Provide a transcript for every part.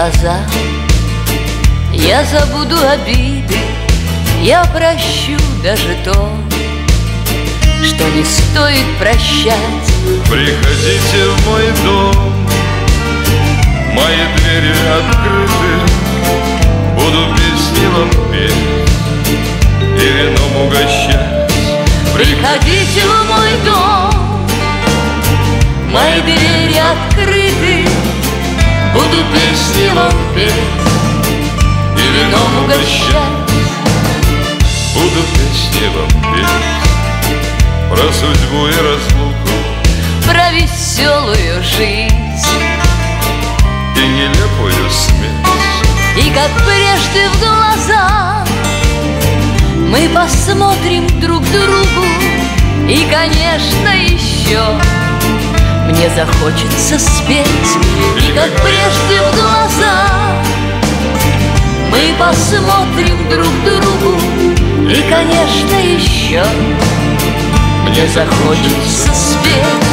глаза. Я забуду обиды, я прощу даже то, что не стоит прощать. Приходите в мой дом, мои двери открыты, буду песни вам петь и вином угощать. Приходите в мой дом, мои двери открыты, буду песни вам петь и вином угощать. Буду песни вам петь про судьбу и разлуку, про веселую жизнь и нелепую смерть. И как прежде в глаза мы посмотрим друг другу. И, конечно, еще мне захочется спеть. И как прежде в глаза мы посмотрим друг другу. И, конечно, еще мне захочется спеть.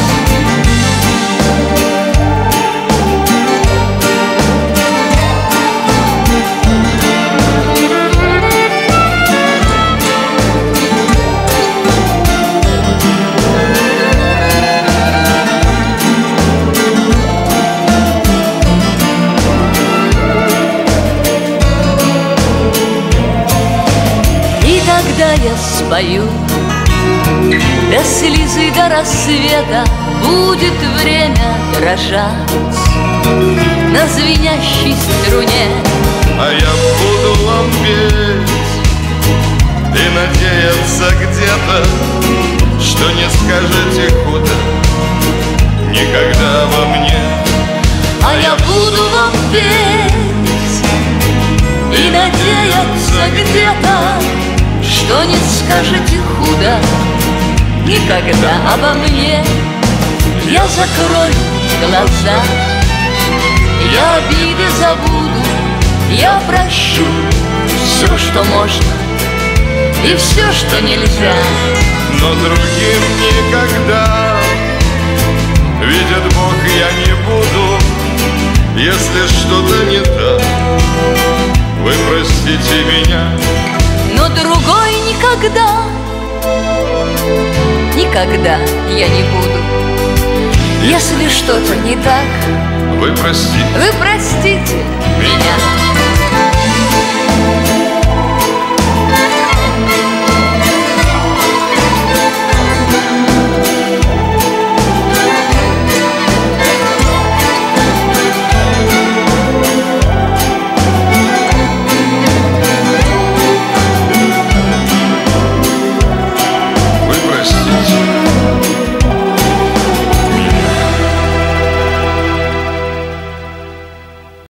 Когда я спою, до слезы, до рассвета будет время дрожать на звенящей струне. А я буду вам петь и надеяться где-то, что не скажете худо никогда во мне. А я буду вам петь и надеяться где-то, что не скажете худо никогда обо мне. Я закрою глаза, я обиды забуду, я прощу все, что можно, и все, что нельзя. Но другим никогда, видит Бог, я не буду. Если что-то не так, вы простите меня. Но другой никогда, никогда я не буду. Если что-то не так, вы простите меня.